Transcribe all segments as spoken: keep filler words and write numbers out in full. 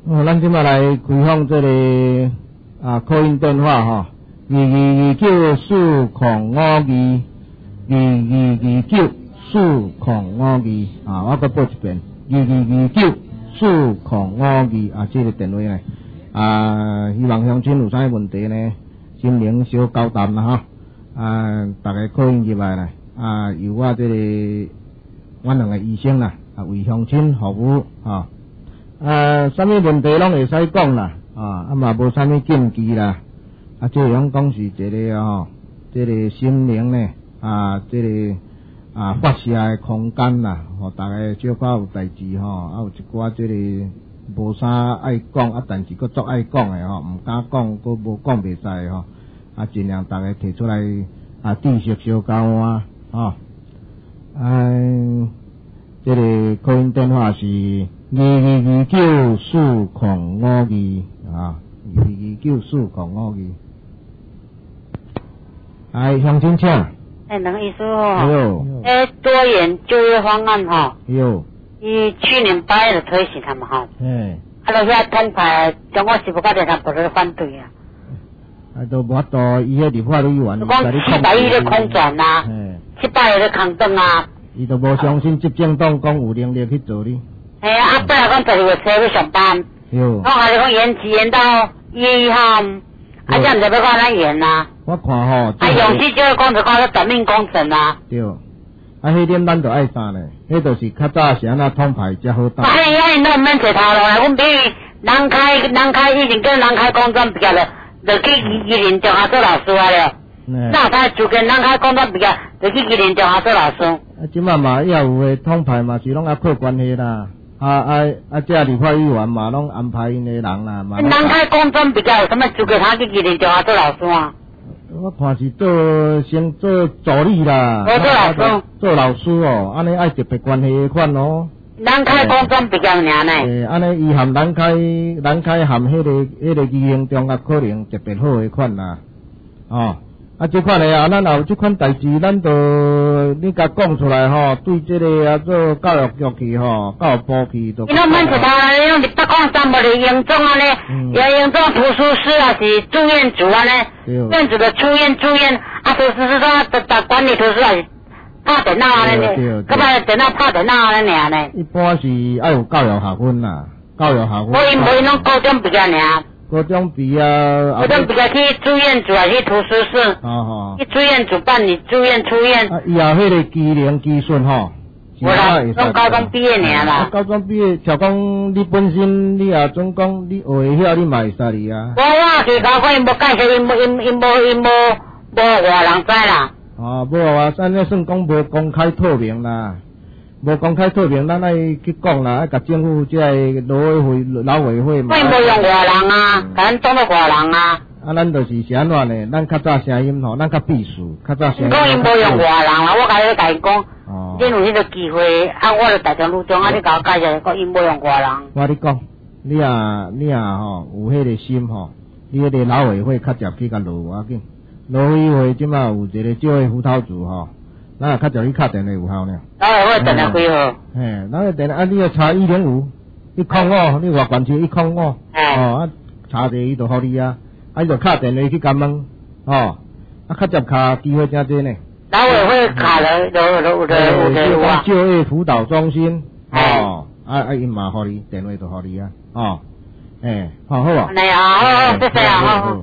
哦，咱今仔来开放这个啊口音电话哈，二二二九四空五二，二二二九四空五二啊，我再报一遍，二二二九四空五二啊，这个电话呢啊，希望乡亲有啥问题呢，心灵小交谈啦哈，啊，大家口音入来啦，啊，由我这个我两个医生啦，啊，为乡亲服务啊。啊，啥物问题拢会使讲啦，啊，啊嘛无啥物禁忌啦，啊，这样讲是一个吼，这个心灵呢，啊，这个啊发泄的空间啦，吼，大家小可有代志吼，啊有一寡这个无啥爱讲，啊，但是佫足爱讲的吼，毋敢讲，佫无讲袂使吼，啊，尽量大家提出来啊，知识小交换吼，哎，这个口音电话是。二二二九四空五二啊，二二九四空五二。哎，乡亲请。 哎，两个医师哦。 有。 哎，多元就业方案哈。 有。 伊去年八月就推行他们哈。 哎。 啊，落遐摊牌，中国时报搞电视报都反对啊。 啊，都无法度，伊迄立法委员。 就讲七百亿的空转呐，七百亿的空转啊。 伊都无相信执政党讲有能力去做哩。 哎呀，啊，本来讲十二月初要上班，我还是讲延期延到一月一号，啊，这样就要看咱延啦。 我看吼， 啊，勇气就要讲就讲是短命工程啊。 对，啊，迄点咱就爱啥呢？迄就是较早是安那通牌才好打。 啊，迄遐因都毋免找头路啦，阮比如南开南开以前叫南开工专毕业了，就去宜林中学做老师啊了。那他就跟南开工专毕业，就去宜林中学做老师。 啊，即摆嘛也有诶通牌嘛是拢啊靠关系啦。啊啊啊！这立法委员嘛，拢安排因的人啦嘛。南开工专比较有什么资格他去宜林中学做老师啊？ 我看是做先做助理啦。 我做老师。 做老师哦，安尼爱特别关系的款哦。 南开工专比较尔呢。 诶，安尼伊含南开南开含迄个迄个宜兴中学可能特别好的款啦。哦。啊，这款的啊，咱有这款代志，咱就你甲讲出来吼，对这个啊做教育局去吼，教育部去都。 你拢免一头啦，你用北港三无哩营中安尼，也营中图书室啊是住院组安尼，院组的出院住院，啊图书室说的的管理图书啊是拍电脑安尼，佮把电脑拍电脑安尼尔呢。 一般是爱有教育学分啦，教育学分。 无因无因拢高中毕业尔。 高中毕业，高中毕业去住院组还是图书室？ 哦吼， 去住院组办理住院出院。 啊，以后迄个技能技术吼， 我啦，从高中毕业尔啦。 高中毕业，就讲你本身你也总讲你学会晓，你嘛会使哩啊。 我我去高官，因无介绍，因无因因无因无无外人知啦。 哦，无啊，咱咧算讲无公开透明啦。无公开透明，咱爱去讲啦，爱甲政府即个劳委会、劳委会嘛。 我无用外人啊，甲咱当作外人啊。 啊，咱就是是安怎呢？咱较早声音吼，咱较避暑，较早声音。 讲因无用外人啦，我甲你甲伊讲，恁有迄个机会，啊，我就大众路中，啊，你甲我介绍，讲因无用外人。 我你讲，你啊，你啊吼，有迄个心吼，你迄个劳委会较直去甲落要紧。劳委会即马有一个少个辅导组吼。咱也较早去敲电话有效呢。 老委会电话几号？ 嘿，咱个电话啊，你要查一零五，一空五，你话关注一空五，哦，啊查者伊就互你啊，啊伊就敲电话去甲问，哦，啊较接敲机会真多呢。 老委会卡了，有有有有有啊。 就业辅导中心，哦，啊啊因嘛互你电话就互你啊，哦，诶，好好啊。 来啊，好好，谢谢啊，好好。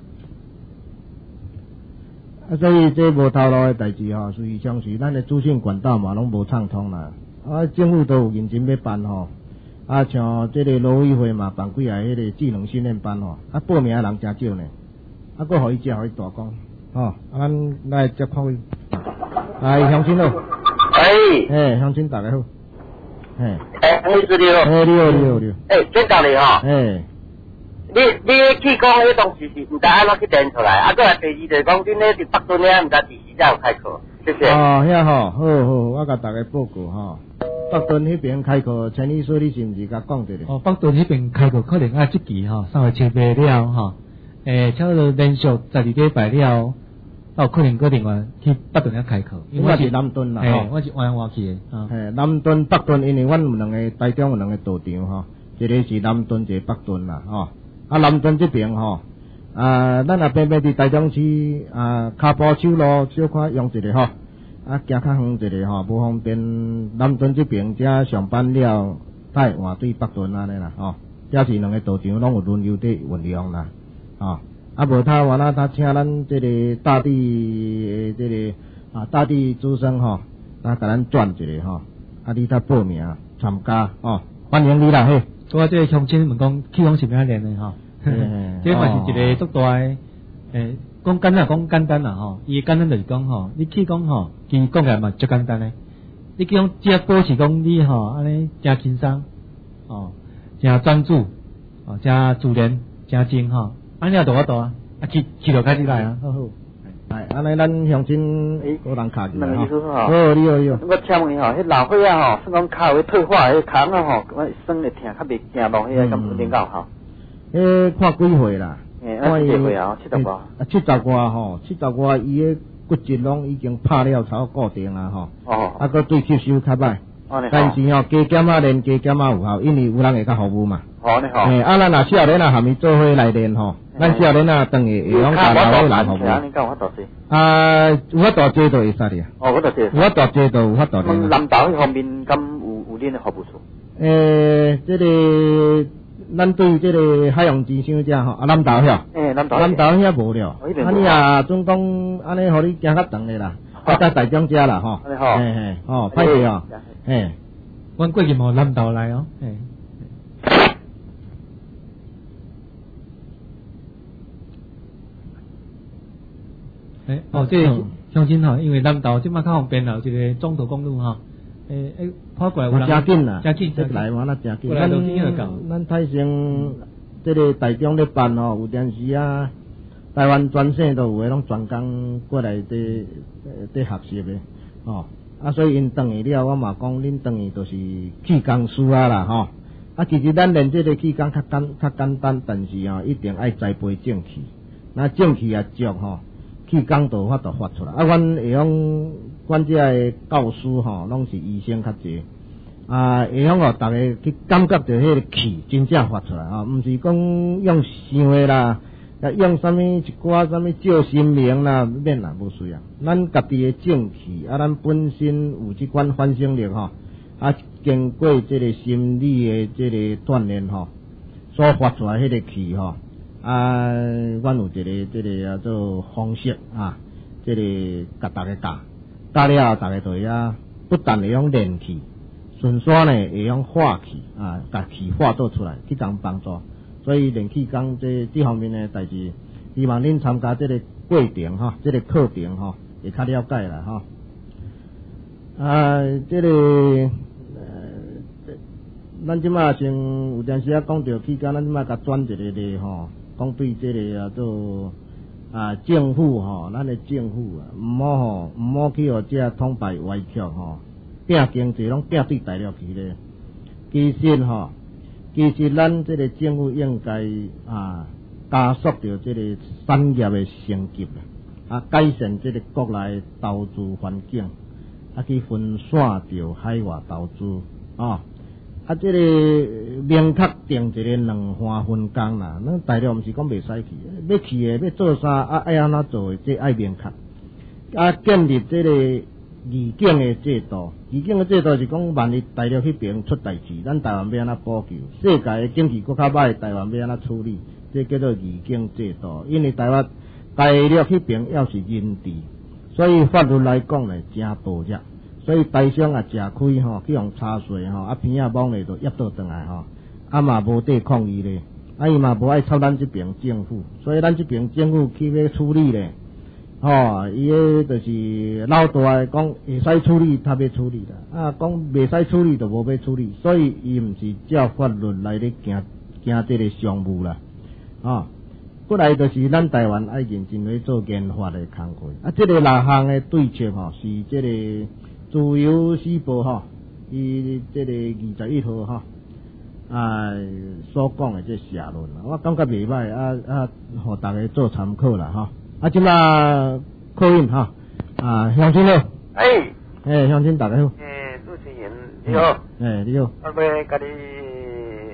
啊，所以这无头路的代志吼，属于相是咱的资讯管道嘛，拢无畅通啦。啊，政府都有认真要办吼，啊，像这个劳委会嘛，办几下迄个技能训练班吼，啊，报名的人真少呢，啊，佫互伊只互伊大讲，吼，啊，咱来接看伊，来乡亲咯， 哎， 嘿，乡亲大家好，嘿， 哎，黄律师你好， 哎，你好，你好，你好， 哎，警告你吼， 哎。 你你去讲迄东西是毋知安怎去填出来，啊，搁来第二就是讲恁咧伫北屯遐毋知第时才有开课，谢谢。 哦，遐吼，好好，我甲大家报告吼，北屯迄边开课，陈医师你是毋是甲讲着咧？ 哦，北屯迄边开课可能啊，即期吼，三月七八了吼，诶，差不多连续十二礼拜了，哦，可能搁另外去北屯遐开课。 因为我是南屯啦， 嘿，我是弯弯去的。 嘿，南屯、北屯，因为阮有两个台中有两个道场吼。 一个是南屯，一个北屯啦，吼。啊，南屯这边吼，啊，咱也偏偏伫台中市啊，骹步手路小可用一个吼，啊，行较远一个吼，无方便。南屯这边遮上班了，太换对北屯安尼啦，吼。遮是两个道场拢有轮流伫运用啦，吼。啊，无他完了，他请咱这个大地这个啊大地之声吼，啊，甲咱转一个吼，啊，你他报名参加哦，欢迎你啦嘿。 我这个乡亲问讲，气功是咩练的吼？这嘛是一个足大诶，诶，讲简单讲简单啦吼，伊简单就是讲吼，你气功吼，其实讲起来嘛足简单诶，你去讲只保持讲你吼安尼真轻松，哦，真专注，哦，真自然，真静吼。安尼也大啊大啊，啊去去就开始来啊，好好。 来，安尼咱乡亲个人卡住啦。两个意思吼。 好，你好你好。 我请问伊吼，迄老岁仔吼，算讲骹有退化，迄骹啊吼，我酸会疼，较袂行路，迄个敢有领导吼？ 诶，看几岁啦？ 诶，看几岁啊？七十外。 啊，七十外吼，七十外伊个骨质拢已經拍了，差固定啊吼。 哦。啊， 佮對吸收較歹。但是吼，加減啊練，加減啊有效，因為有人會較服務嘛。 好呢好。 誒，啊，咱若少年啊，含伊做伙來練吼，咱少年啊，當然會用大老來服務。 你講我多謝。 啊，有法度制度會使哩啊。 哦，我多謝。 有法度制度，有法度練。 南投迄方面，敢有有恁的服務處？ 誒，這個咱對這個海洋之鄉遮吼，啊，南投遐。誒，南投。南投遐無了。啊，你啊，總講安尼，互你行較長咧啦。啊，在台中遮啦吼。 好。 嘿嘿，哦，歹勢哦。嘿， 阮過去無南投來哦。嘿。诶，哦，这个乡亲吼，因为南投即马较方便啦，有一个中途公路吼，诶诶，跑过来有人。真紧啦， 真紧，真来完啦，真紧。咱咱泰城这个台中咧办吼，有阵时啊，台湾全省都有诶，拢专工过来伫伫学习诶，吼。啊，所以因转去了，我嘛讲恁转去就是气功师啊啦，吼。啊，其實咱練这个氣功較簡較簡單，但是吼一定愛栽培正氣，那正氣啊足吼。氣功就有法度發出來，啊，阮會用阮這個教師吼，攏是醫生較濟，啊，會用互大家去感覺到迄個氣真正發出來啊，毋是講用想的啦，啊，用啥物一寡啥物照心明啦，免啦，無需要，咱家己的正氣，啊，咱本身有即款反省力吼，啊，經過這個心理的這個鍛鍊吼，所發出來迄個氣吼。啊，阮有一個即個叫做方式啊，即個甲大家教，教了大家就會啊，不但會用練氣，順便呢會用化氣啊，甲氣化做出來，去當幫助。所以練氣功這這方面呢代志，希望恁參加即個過程吼，即個課程吼，會較了解啦吼。啊，即個呃，咱即馬先有陣時啊講到氣功，咱即馬甲轉一個咧吼。講對這個啊做啊政府吼，咱的政府啊，毋好吼，毋好去互這統派歪曲吼，拼經濟攏拼對大陸去咧。其實吼，其實咱這個政府應該啊加速着這個產業的升級啊，改善這個國內投資環境，啊去分散着海外投資啊。啊，這個明確定一個兩環分工啦。咱大陸毋是講袂使去，要去誒要做啥啊？愛安怎做誒？這愛明確。啊，建立這個預警誒制度。預警誒制度是講，萬一大陸迄邊出代志，咱台灣要安怎補救？世界誒經濟國較歹，台灣要安怎處理？這叫做預警制度。因為台灣大陸迄邊要是人治，所以法律來講呢，真薄弱。所以台商也食虧吼，去用查稅吼，啊片仔網咧就壓倒轉來吼，啊嘛無抵抗伊咧，啊伊嘛無愛插咱這邊政府，所以咱這邊政府去要處理咧，吼伊個就是老大誒講會使處理，他要處理啦，啊講袂使處理就無要處理，所以伊毋是照法律來咧行行這個商務啦，啊，過來就是咱台灣愛認真去做研發誒工作，啊這個六項誒對策吼是這個。自由時報吼，伊即個二十一號吼，啊所講的這社論，我感覺袂歹，啊啊，互大家做參考啦吼。啊，即馬考音吼，啊鄉親好， 哎， 誒鄉親大家好， 誒主持人你好， 誒你好， 我要甲你問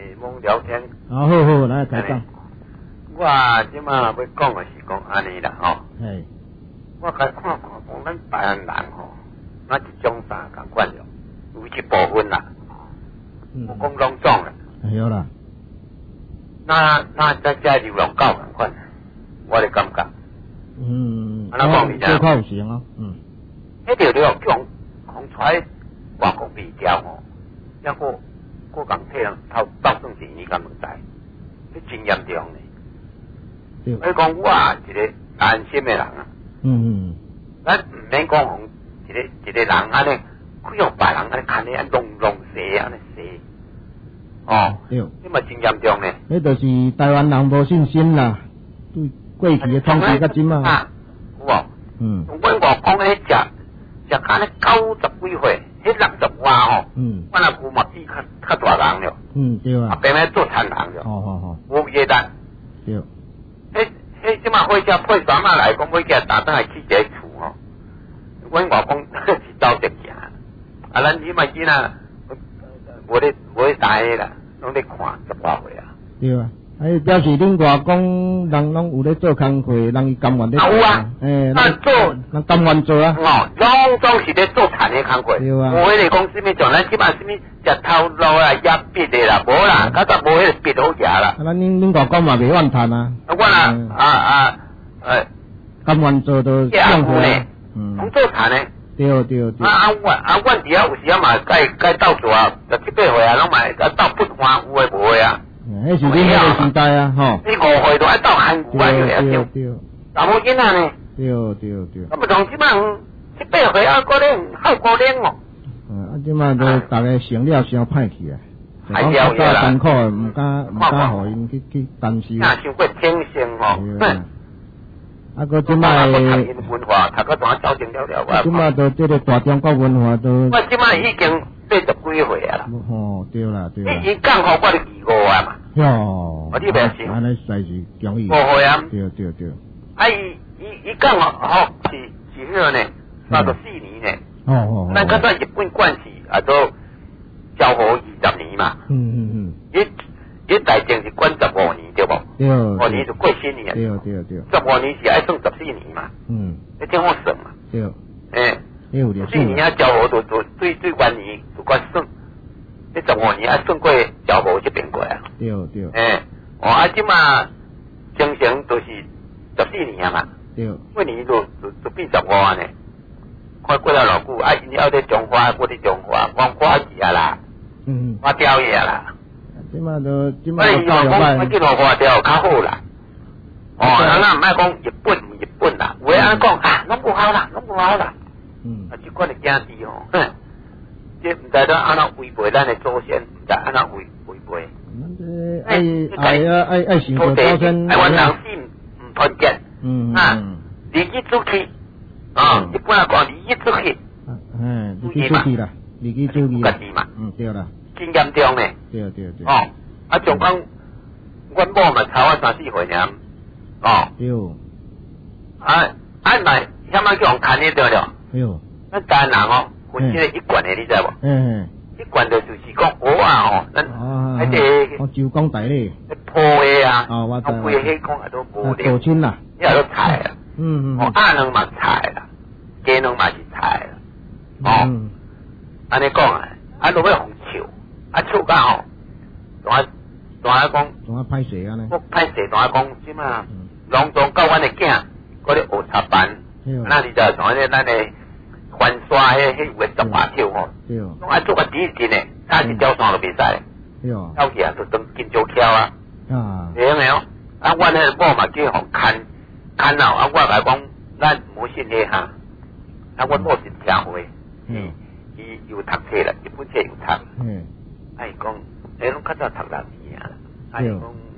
聊天。 好好好，来开讲。 我即马要讲的是讲安尼啦吼。 嘿。 我甲看看讲，咱台湾人吼，那一种啥共款了，有一部分啦，我讲拢总啦。 系啦。 那那再加流浪狗共款，我的感觉。 嗯。 安怎讲你知？ 这块有成啊。嗯。 迄条了叫人红出来外国味调吼，抑个个共体人偷斗算是你敢问知？迄真严重呢。 对。 所以讲我一个安心的人啊。 嗯嗯。 咱唔免讲红一个一个人安尼，去用别人安尼看你安弄弄死安尼死。哦。对。你嘛真严重呢。 迄就是台湾人无信心啦，对过去的统治甲即嘛。 啊。有无？ 嗯。 阮外公迄食。食安尼九十几岁，迄六十外吼，嗯，我那舅嘛比较较大人了， 嗯对啊， 啊，变咧做田人了， 好好好， 无业单， 对， 迄迄即马火车配三马来讲，火车打倒来起一个厝吼，阮外公是走直行，啊，咱即马囡仔无咧无咧大个啦，拢咧看十外岁啊， 对啊。哎，表示恁外公人拢有咧做工课，人伊甘愿咧做。 有啊， 诶， 那做， 人甘愿做啊。 哦，拢总是咧做田的工课。对啊。无迄个讲什么像咱即摆什么食头路啊、压笔的啦，无啦，较早无迄个笔好食啦。 啊，咱恁恁外公嘛袂怨叹啊。 啊，我啦，啊啊，诶， 甘愿做都养活呢， 嗯， 拢做田的。 对对对。 啊啊，阮啊，阮伫遐有时啊嘛，该该斗做啊，十七八岁啊，拢嘛啊斗不花有诶无诶啊。 迄是恁迄个时代啊，吼！ 你五岁都爱斗汉语啊，就会晓。 对。 查某囡仔呢？ 对对对。 啊，不同即摆七八岁啊，可能好可怜哦。 嗯，啊，即摆都大家成了伤歹去啊。 还了了啦。 艰苦，唔敢唔敢互因去去担心。 那想过天性吼。嗯。 啊，个即摆。 文化，读个怎走成了了啊？ 即摆都即个大中国文化都。 我即摆已经八十几岁啊啦。 哦，对啦对啦。 伊伊讲互我就二五啊嘛。 哟。 我你袂信。 安尼实是容易。 五岁啊。 对对对。 啊，伊伊伊讲吼，是是迄个呢，差不多四年呢。 哦哦。 咱较早日本管是啊都交互二十年嘛。 嗯嗯嗯。 伊伊大正是管十五年对无？ 对。 五年就过新年。 对对对。 十五年是爱算十四年嘛。嗯。你听我算嘛。 对。 诶。十四年啊，交互就就最最元年就管算。你十五年啊，算过交互这边过啊。 对对。 诶，哦啊，即嘛正常都是十四年啊嘛。对。过年就就就变十五啊呢。看过了偌久，啊，因要在中华，我伫中华，我花去啊啦。嗯。花掉去啊啦。 即嘛都即嘛。 我希望讲，我见到花掉较好啦。哦，咱咱唔爱讲日本唔日本啦，有安讲啊，拢不好啦，拢不好啦。嗯。啊，即款的囝弟吼，哼。即唔知道安怎违背咱的祖先，唔知安怎违违背。 咱这爱爱爱爱想过祖先。 台湾人是唔团结。嗯啊，利益出去啊，一般来讲利益出去。 嗯，利益出去啦，利益出去。 家己嘛。 嗯，对啦。 真严重呢。 对对对。 哦，啊，像讲，阮某嘛差我三四岁尔。哦。对。啊啊，来，遐么叫人看得着了。对。咱台湾人哦。分即个一贯的，你知无？嗯，一贯的就是讲蚵啊吼，咱迄个我就讲大咧， 破的啊， 哦，我知。 我规迄讲也都无了。亲啦， 你也都菜啊，嗯嗯，哦，鸭卵嘛菜啦，鸡卵嘛是菜啦，哦，安尼讲啊，啊，落尾红笑，啊，笑甲吼，同啊同啊讲， 同啊歹势啊呢， 我歹势同啊讲，即嘛，拢总教阮的囝，嗰啲学插班，那你就同咧咱的。翻刷迄迄有个十八跳吼，拢爱做个第一阵诶，差一条线都袂使，跳起啊就当金蕉跳啊，会用诶哦。啊，阮迄个某嘛叫互看看咯，啊，我甲讲咱无信咧哈，啊，阮某是听话，伊伊有读册啦，日本册有读，啊，伊讲，诶，拢较早读六年啊，啊，伊讲，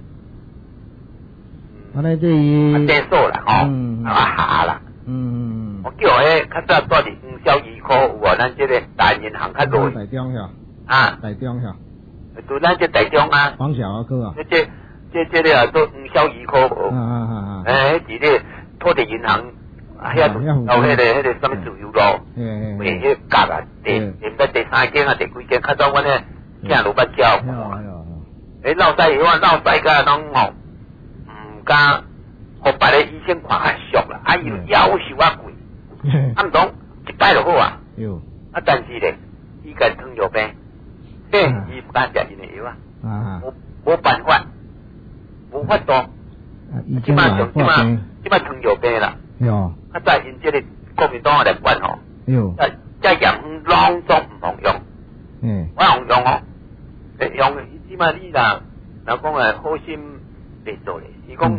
安尼这伊， 结束啦吼，啊下啦，嗯。我叫迄较早住伫五小医科有无？咱即个大银行较多。 大中遐。 啊。 大中遐。 就咱即大中啊。 黄小啊哥啊。 即即即即个啊做五小医科无？啊啊啊！诶，伫咧土地银行，遐有迄个迄个什么自由路，为迄夹啊，第第第第三间啊，第几间？较早阮咧囝路捌叫。 诶，落屎药啊，落屎个拢吼，唔敢，互别个医生看较俗啦，啊，伊要求啊贵，啊唔通一摆就好啊。 有。 啊，但是咧，伊个糖尿病，嘿，伊唔敢食因的药啊， 啊， 无无办法，无法度。即摆上即摆即摆糖尿病啦。 有。 啊，在因这个国民党来管吼。 有。 在在养拢总唔通用。 嗯。 我用用哦，用即摆你啦，若讲诶好心袂做咧，是讲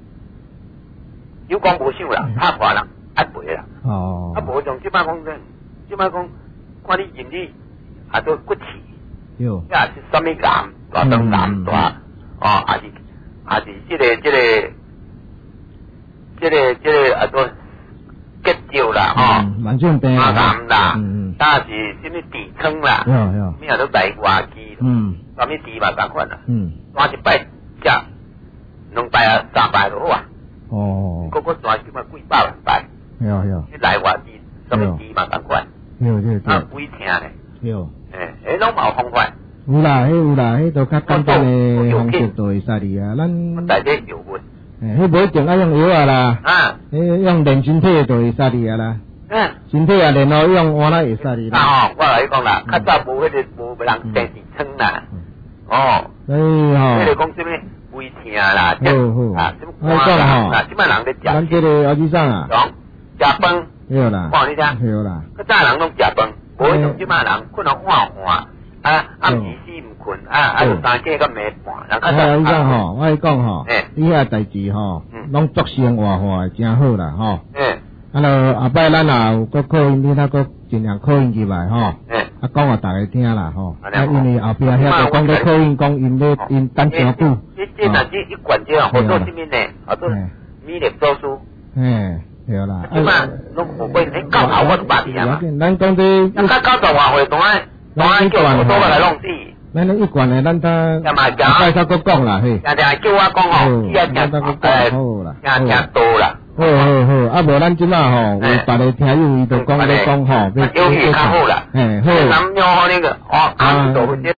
有讲无想啦，拍破啦，压赔啦。哦。啊，无像即摆讲咧，即摆讲看你认你啊，都骨气。有。也是啥物癌，大肠癌大，哦，也是也是即个即个即个即个啊个结石啦，吼， 慢性病啊癌啦， 嗯嗯， 但是什么痔疮啦， 有有， 咩啊都来外机，嗯，啥物痔嘛共款啦，嗯，单一摆食两摆啊三摆就好啊，哦，个个单起码几百万摆， 有有， 你来外机，啥物痔嘛共款， 有有有， 啊胃疼咧， 有， 诶，诶，拢冇方法。 有啦，迄有啦，迄都较简单诶方式就会使哩啊，咱。 我带啲药物。 诶，迄无一定爱用药啊啦。啊。迄用练身体就会使哩啊啦。嗯。身体啊练好用，换来会使哩啦。 啊吼，我来讲啦，较早无迄个无人电视窗啦。哦。 所以吼。 迄个讲什么胃疼啦， 好好。 啊，什么肝啦，啊，即摆人咧食。 咱这个后生啊。 讲食饭。 有啦。 看你听。 有啦。 较早人拢食饭，无像即摆人困到换换。啊，暗时死唔困，啊啊，就三更到暝半， 人较早。我讲吼，我讲吼，你遐代志吼，拢作生活化真好啦吼。嗯。啊，就后摆咱也有搁考因，你那搁尽量考因入来吼。嗯。啊，讲互大家听啦吼。啊，因为后壁遐个讲咧考因，讲因咧因等真久。 你这若是一管这样，好做什么呢？好做米粒做书。 嗯。对啦。 即摆拢无过，你教好我都八年啊。 咱讲这。 咱教教十外岁，当然。 咱一贯吼， 咱一贯诶，咱他再再搁讲啦，嘿。 定定叫我讲吼，伊也听诶，好啦， 听听多啦。 好好好，啊无咱即摆吼，有别个听友伊就讲咧讲吼， 有戏较好啦。 嘿，好。 咱鸟那个哦，啊，都